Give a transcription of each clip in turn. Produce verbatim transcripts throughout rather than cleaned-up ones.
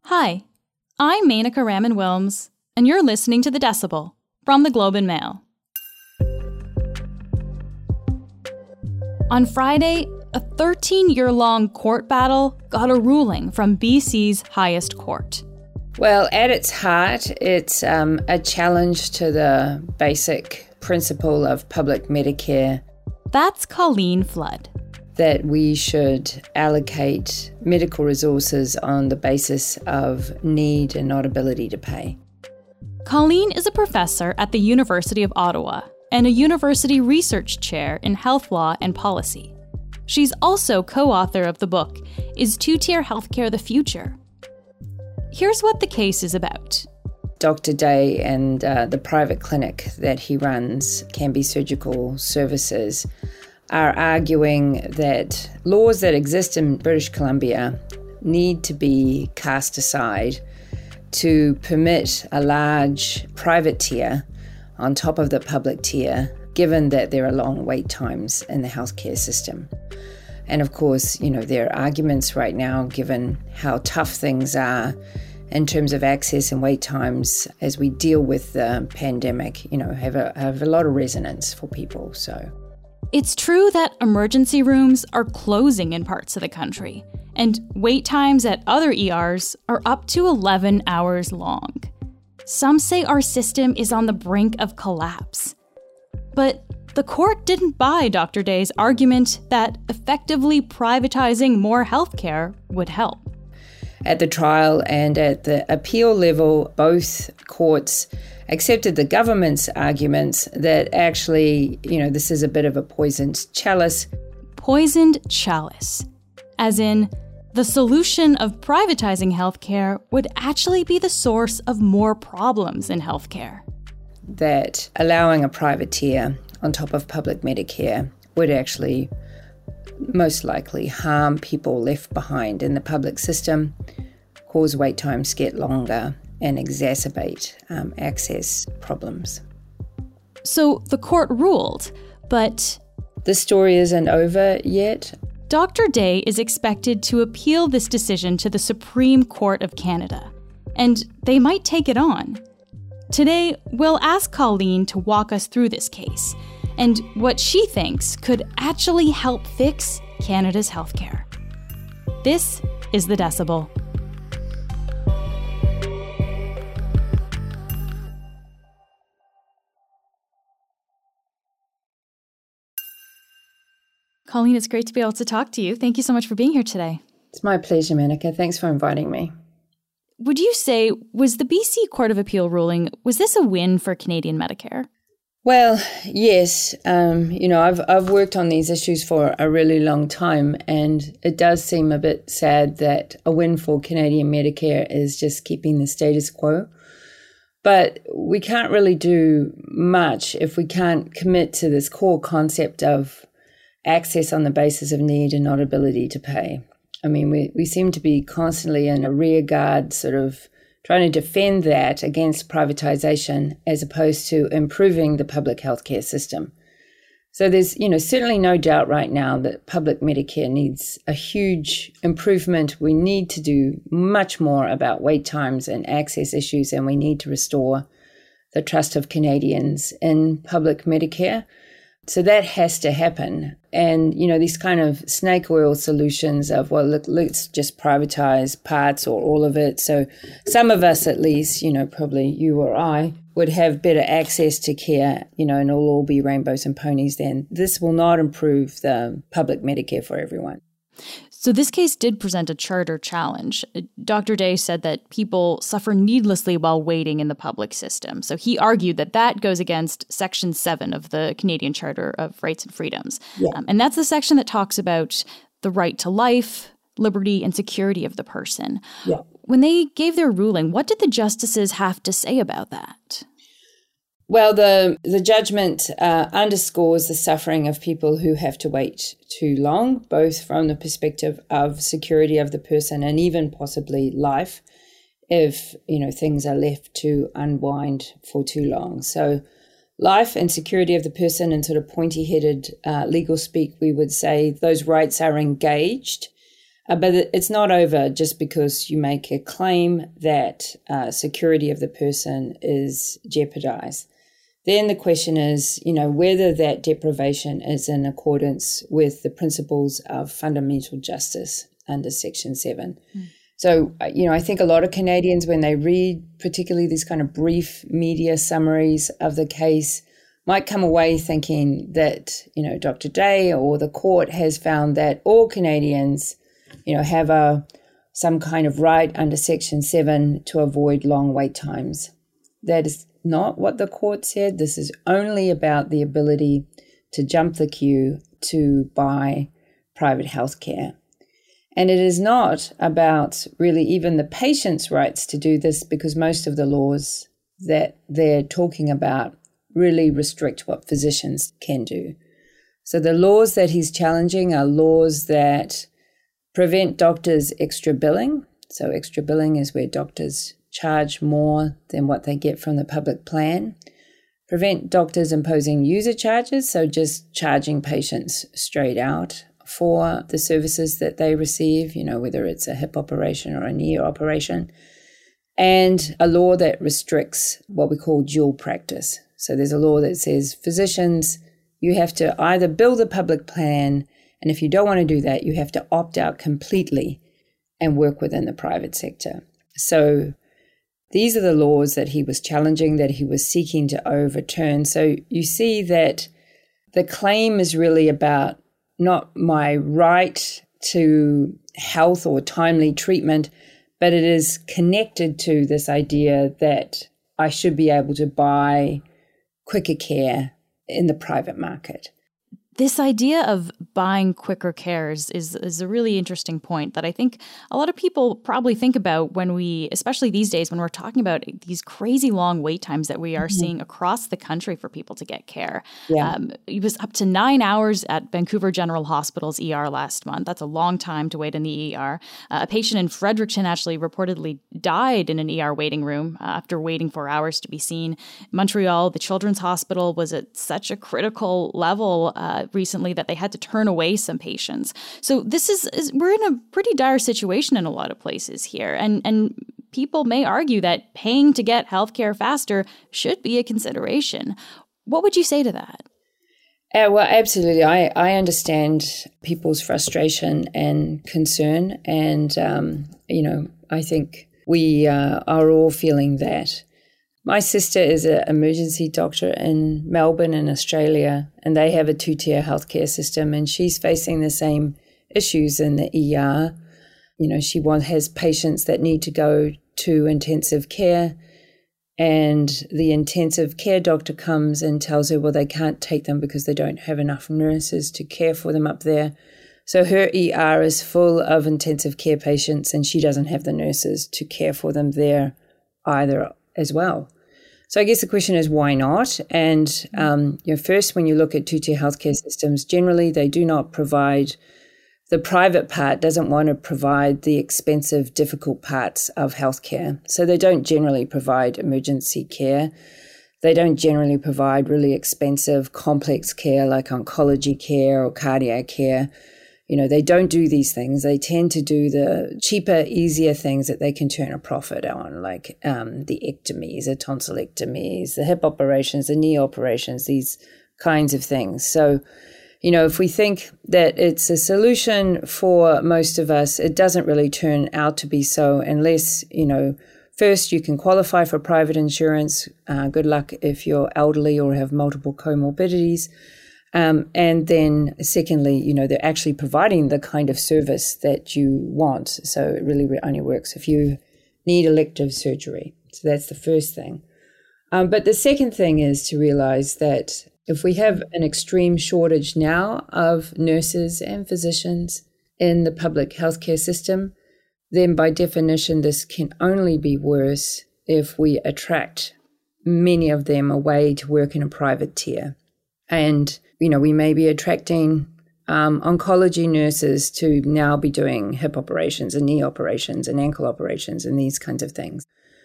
Hi, I'm Menaka Raman-Wilms, and you're listening to The Decibel from the Globe and Mail. On Friday, a thirteen-year-long court battle got a ruling from B C's highest court. Well, at its heart, it's um, a challenge to the basic principle of public Medicare. That's Colleen Flood. That we should allocate medical resources on the basis of need and not ability to pay. Colleen is a professor at the University of Ottawa and a university research chair in health law and policy. She's also co-author of the book, Is Two-Tier Healthcare the Future? Here's what the case is about. Doctor Day and uh, the private clinic that he runs, Cambie Surgical Services, are arguing that laws that exist in British Columbia need to be cast aside to permit a large private tier on top of the public tier, given that there are long wait times in the healthcare system. And of course, you know, there are arguments right now, given how tough things are in terms of access and wait times as we deal with the pandemic, you know, have a, have a lot of resonance for people, so... It's true that emergency rooms are closing in parts of the country, and wait times at other E Rs are up to eleven hours long. Some say our system is on the brink of collapse. But the court didn't buy Doctor Day's argument that effectively privatizing more healthcare would help. At the trial and at the appeal level, both courts accepted the government's arguments that actually, you know, this is a bit of a poisoned chalice. Poisoned chalice. As in, the solution of privatizing healthcare would actually be the source of more problems in healthcare. That allowing a private tier on top of public Medicare would actually most likely harm people left behind in the public system, cause wait times get longer, and exacerbate um, access problems. So the court ruled, but... The story isn't over yet. Doctor Day is expected to appeal this decision to the Supreme Court of Canada, and they might take it on. Today, we'll ask Colleen to walk us through this case and what she thinks could actually help fix Canada's healthcare. This is The Decibel. Colleen, it's great to be able to talk to you. Thank you so much for being here today. It's my pleasure, Menaka. Thanks for inviting me. Would you say, was the B C Court of Appeal ruling, was this a win for Canadian Medicare? Well, yes. Um, you know, I've I've worked on these issues for a really long time, and it does seem a bit sad that a win for Canadian Medicare is just keeping the status quo. But we can't really do much if we can't commit to this core concept of access on the basis of need and not ability to pay. I mean, we, we seem to be constantly in a rear guard, sort of trying to defend that against privatization as opposed to improving the public healthcare system. So there's, you know, certainly no doubt right now that public Medicare needs a huge improvement. We need to do much more about wait times and access issues, and we need to restore the trust of Canadians in public Medicare. So that has to happen. And, you know, these kind of snake oil solutions of, well, look, let's just privatize parts or all of it. So some of us, at least, you know, probably you or I, would have better access to care, you know, and it'll all be rainbows and ponies then. This will not improve the public Medicare for everyone. So this case did present a charter challenge. Doctor Day said that people suffer needlessly while waiting in the public system. So he argued that that goes against Section seven of the Canadian Charter of Rights and Freedoms. Yeah. Um, and that's the section that talks about the right to life, liberty, and security of the person. Yeah. When they gave their ruling, what did the justices have to say about that? Well, the, the judgment uh, underscores the suffering of people who have to wait too long, both from the perspective of security of the person and even possibly life, if, you know, things are left to unwind for too long. So life and security of the person, in sort of pointy-headed uh, legal speak, we would say those rights are engaged Uh, but it's not over just because you make a claim that uh, security of the person is jeopardized. Then the question is, you know, whether that deprivation is in accordance with the principles of fundamental justice under Section seven. Mm. So, you know, I think a lot of Canadians, when they read particularly these kind of brief media summaries of the case, might come away thinking that, you know, Doctor Day or the court has found that all Canadians, you know, have a some kind of right under Section seven to avoid long wait times. That is not what the court said. This is only about the ability to jump the queue to buy private health care. And it is not about really even the patient's rights to do this, because most of the laws that they're talking about really restrict what physicians can do. So the laws that he's challenging are laws that prevent doctors extra billing. So extra billing is where doctors charge more than what they get from the public plan. Prevent doctors imposing user charges, so just charging patients straight out for the services that they receive, you know, whether it's a hip operation or a knee operation. And a law that restricts what we call dual practice. So there's a law that says physicians, you have to either bill the public plan, and if you don't want to do that, you have to opt out completely and work within the private sector. So these are the laws that he was challenging, that he was seeking to overturn. So you see that the claim is really about not my right to health or timely treatment, but it is connected to this idea that I should be able to buy quicker care in the private market. This idea of buying quicker cares is, is a really interesting point that I think a lot of people probably think about when we, especially these days, when we're talking about these crazy long wait times that we are mm-hmm. seeing across the country for people to get care. Yeah. Um, it was up to nine hours at Vancouver General Hospital's E R last month. That's a long time to wait in the E R. Uh, a patient in Fredericton actually reportedly died in an E R waiting room uh, after waiting for hours to be seen. Montreal, the Children's Hospital, was at such a critical level uh, recently that they had to turn away some patients. So this is, is we're in a pretty dire situation in a lot of places here. And and people may argue that paying to get healthcare faster should be a consideration. What would you say to that? Uh, well, absolutely. I, I understand people's frustration and concern. And, um, you know, I think we uh, are all feeling that. My sister is an emergency doctor in Melbourne in Australia, and they have a two-tier healthcare system, and she's facing the same issues in the E R. You know, she want, has patients that need to go to intensive care, and the intensive care doctor comes and tells her, well, they can't take them because they don't have enough nurses to care for them up there. So her E R is full of intensive care patients, and she doesn't have the nurses to care for them there either as well. So I guess the question is, why not? And um, you know, first, when you look at two-tier healthcare systems, generally they do not provide, the private part doesn't want to provide the expensive, difficult parts of healthcare. So they don't generally provide emergency care. They don't generally provide really expensive, complex care like oncology care or cardiac care. You know, they don't do these things. They tend to do the cheaper, easier things that they can turn a profit on, like um, the ectomies, the tonsillectomies, the hip operations, the knee operations, these kinds of things. So, you know, if we think that it's a solution for most of us, it doesn't really turn out to be so unless, you know, first you can qualify for private insurance. Uh, good luck if you're elderly or have multiple comorbidities. Um, and then secondly, you know, they're actually providing the kind of service that you want. So it really only works if you need elective surgery. So that's the first thing. Um, but the second thing is to realize that if we have an extreme shortage now of nurses and physicians in the public healthcare system, then by definition, this can only be worse if we attract many of them away to work in a private tier. And, you know, we may be attracting um, oncology nurses to now be doing hip operations and knee operations and ankle operations and these kinds of things.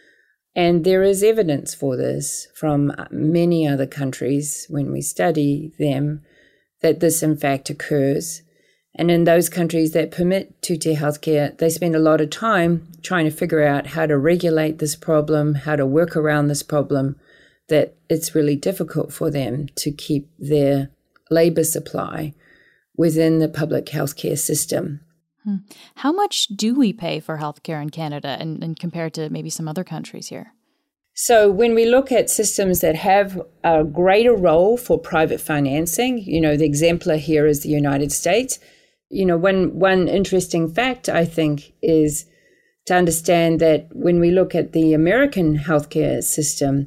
And there is evidence for this from many other countries when we study them, that this in fact occurs. And in those countries that permit two-tier healthcare, they spend a lot of time trying to figure out how to regulate this problem, how to work around this problem, that it's really difficult for them to keep their labor supply within the public healthcare system. Hmm. How much do we pay for healthcare in Canada and, and compared to maybe some other countries here? So when we look at systems that have a greater role for private financing, you know, the exemplar here is the United States. You know, one, one interesting fact, I think, is to understand that when we look at the American healthcare system,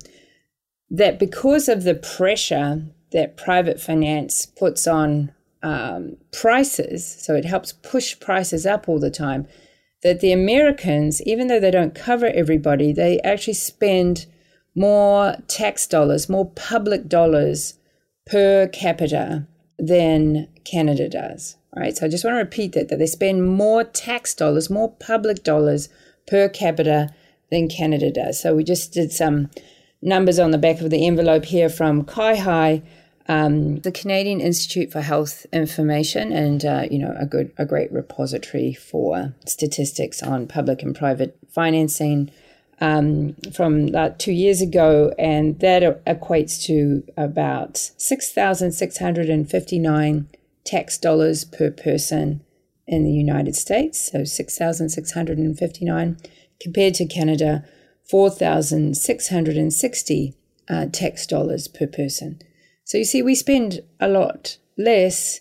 that because of the pressure that private finance puts on um, prices, so it helps push prices up all the time, that the Americans, even though they don't cover everybody, they actually spend more tax dollars, more public dollars per capita than Canada does, right? So I just want to repeat that, that they spend more tax dollars, more public dollars per capita than Canada does. So we just did some numbers on the back of the envelope here from CIHI, um, the Canadian Institute for Health Information, and uh, you know a good, a great repository for statistics on public and private financing um, from about two years ago, and that equates to about six thousand six hundred fifty-nine tax dollars per person in the United States. So six thousand six hundred fifty-nine compared to Canada, four thousand six hundred sixty uh, tax dollars per person. So you see, we spend a lot less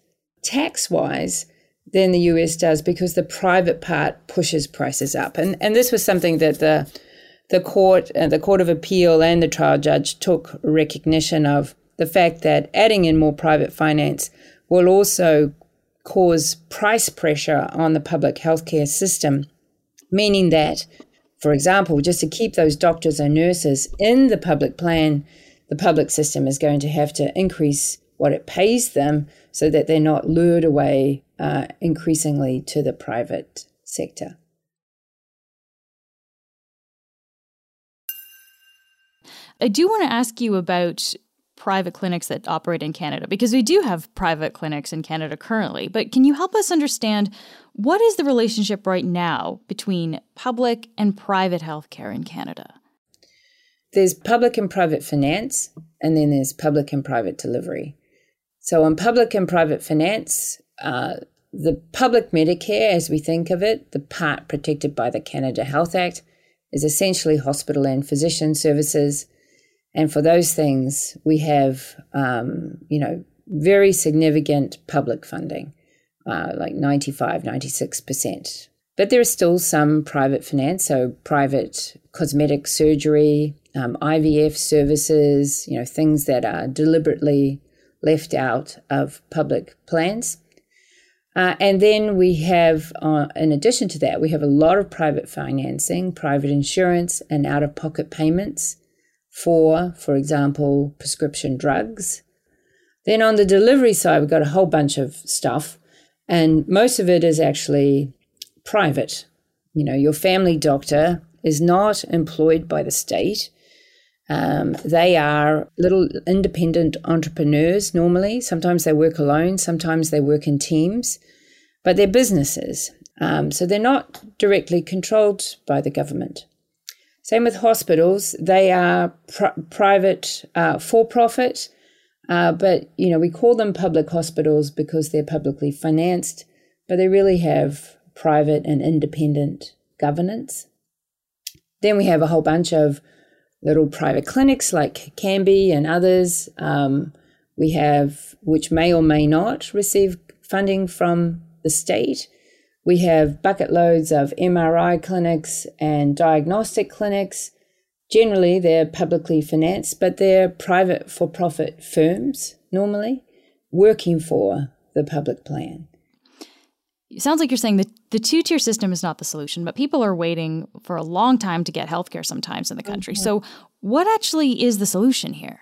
tax-wise than the U S does because the private part pushes prices up. And and this was something that the the court, uh, the Court of Appeal and the trial judge took recognition of, the fact that adding in more private finance will also cause price pressure on the public healthcare system, meaning that, for example, just to keep those doctors and nurses in the public plan, the public system is going to have to increase what it pays them so that they're not lured away uh, increasingly to the private sector. I do want to ask you about private clinics that operate in Canada, because we do have private clinics in Canada currently. But can you help us understand, what is the relationship right now between public and private healthcare in Canada? There's public and private finance, and then there's public and private delivery. So on public and private finance, uh, the public Medicare, as we think of it, the part protected by the Canada Health Act, is essentially hospital and physician services. And for those things, we have, um, you know, very significant public funding, uh, like ninety-five, ninety-six percent. But there is still some private finance, so private cosmetic surgery, um, I V F services, you know, things that are deliberately left out of public plans. Uh, and then we have, uh, in addition to that, we have a lot of private financing, private insurance, and out-of-pocket payments for, for example, prescription drugs. Then on the delivery side, we've got a whole bunch of stuff, and most of it is actually private. You know, your family doctor is not employed by the state. Um, they are little independent entrepreneurs normally. Sometimes they work alone, sometimes they work in teams, but they're businesses. Um, so they're not directly controlled by the government. Same with hospitals. They are pr- private, uh, for-profit, uh, but, you know, we call them public hospitals because they're publicly financed, but they really have private and independent governance. Then we have a whole bunch of little private clinics like Cambie and others. Um, we have, which may or may not receive funding from the state. We have bucket loads of M R I clinics and diagnostic clinics. Generally, they're publicly financed, but they're private for-profit firms, normally, working for the public plan. It sounds like you're saying that the two-tier system is not the solution, but people are waiting for a long time to get healthcare sometimes in the country. Mm-hmm. So what actually is the solution here?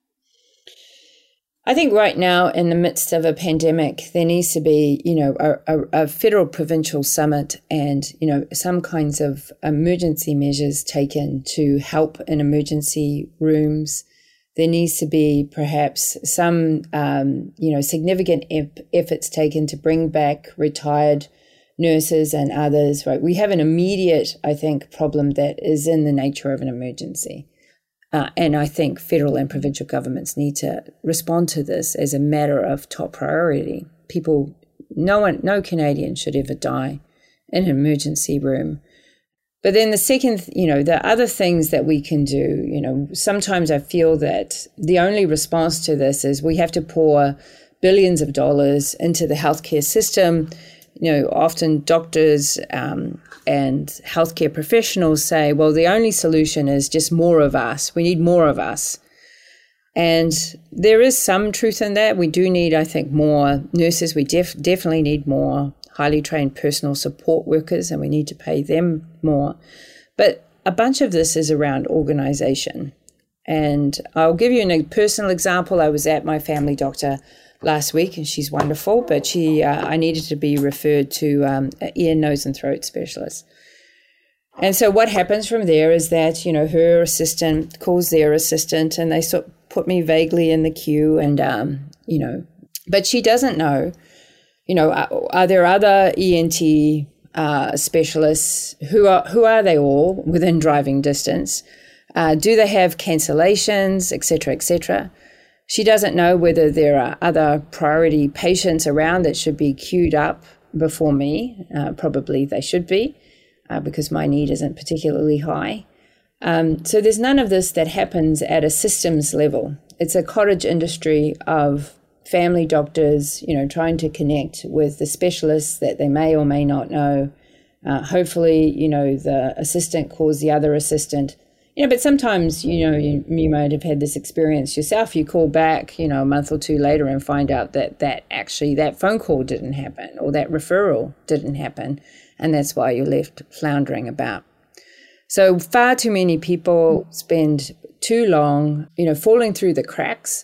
I think right now, in the midst of a pandemic, there needs to be, you know, a, a, a federal provincial summit and, you know, some kinds of emergency measures taken to help in emergency rooms. there needs to be perhaps some, um, you know, significant ep- efforts taken to bring back retired nurses and others, right? We have an immediate, I think, problem that is in the nature of an emergency. Uh, and I think federal and provincial governments need to respond to this as a matter of top priority. People, no one, no Canadian should ever die in an emergency room. But then the second, you know, the other things that we can do, you know, sometimes I feel that the only response to this is we have to pour billions of dollars into the healthcare system. You know, often doctors um, and healthcare professionals say, well, the only solution is just more of us. We need more of us. And there is some truth in that. We do need, I think, more nurses. We def- definitely need more highly trained personal support workers, and we need to pay them more. But a bunch of this is around organization. And I'll give you a personal example. I was at my family doctor last week, and she's wonderful, but she uh, I needed to be referred to um, an ear, nose, and throat specialist. And so what happens from there is that, you know, her assistant calls their assistant, and they sort of put me vaguely in the queue, and, um, you know, but she doesn't know, you know, are, are there other E N T uh, specialists? Who are who are they all within driving distance? Uh, do they have cancellations, et cetera, et cetera? She doesn't know whether there are other priority patients around that should be queued up before me. Uh, probably they should be, uh, because my need isn't particularly high. Um, so there's none of this that happens at a systems level. It's a cottage industry of family doctors, you know, trying to connect with the specialists that they may or may not know. Uh, hopefully, you know, the assistant calls the other assistant. You know, but sometimes, you know, you, you might have had this experience yourself. You call back, you know, a month or two later and find out that that actually that phone call didn't happen or that referral didn't happen. And that's why you're left floundering about. So far too many people spend too long, you know, falling through the cracks.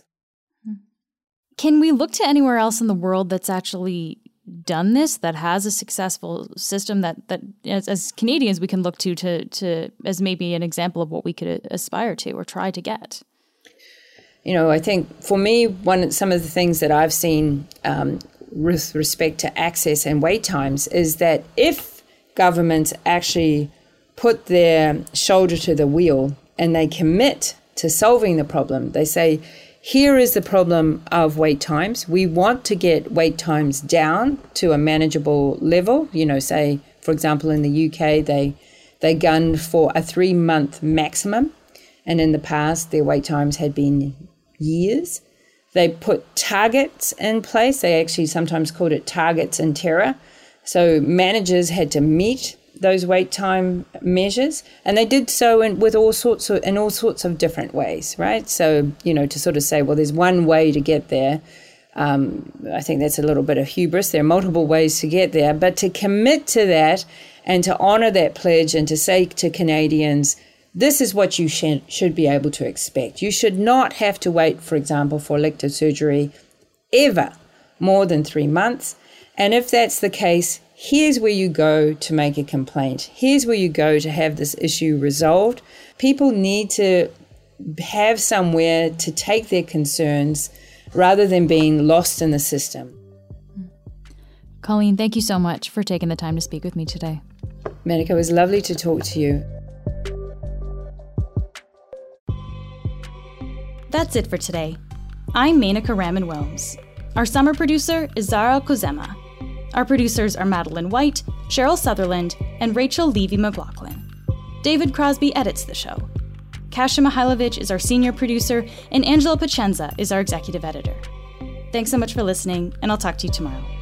Can we look to anywhere else in the world that's actually done this, that has a successful system that, that as, as Canadians we can look to, to to as maybe an example of what we could aspire to or try to get? You know, I think for me, one some of the things that I've seen um, with respect to access and wait times is that if governments actually put their shoulder to the wheel and they commit to solving the problem, they say, here is the problem of wait times. We want to get wait times down to a manageable level. You know, say, for example, in the U K, they they gunned for a three-month maximum. And in the past, their wait times had been years. They put targets in place. They actually sometimes called it targets in terror. So managers had to meet those wait time measures, and they did so in with all sorts of in all sorts of different ways, right? So, you know, to sort of say, well, there's one way to get there, um, I think that's a little bit of hubris. There are multiple ways to get there, but to commit to that and to honor that pledge and to say to Canadians, this is what you sh- should be able to expect. You should not have to wait, for example, for elective surgery ever more than three months. And if that's the case, here's where you go to make a complaint. Here's where you go to have this issue resolved. People need to have somewhere to take their concerns rather than being lost in the system. Colleen, thank you so much for taking the time to speak with me today. Menaka, it was lovely to talk to you. That's it for today. I'm Menaka Raman-Wilms. Our summer producer is Zara Kozema. Our producers are Madeline White, Cheryl Sutherland, and Rachel Levy-McLaughlin. David Crosby edits the show. Kasia Mihailovich is our senior producer, and Angela Pacenza is our executive editor. Thanks so much for listening, and I'll talk to you tomorrow.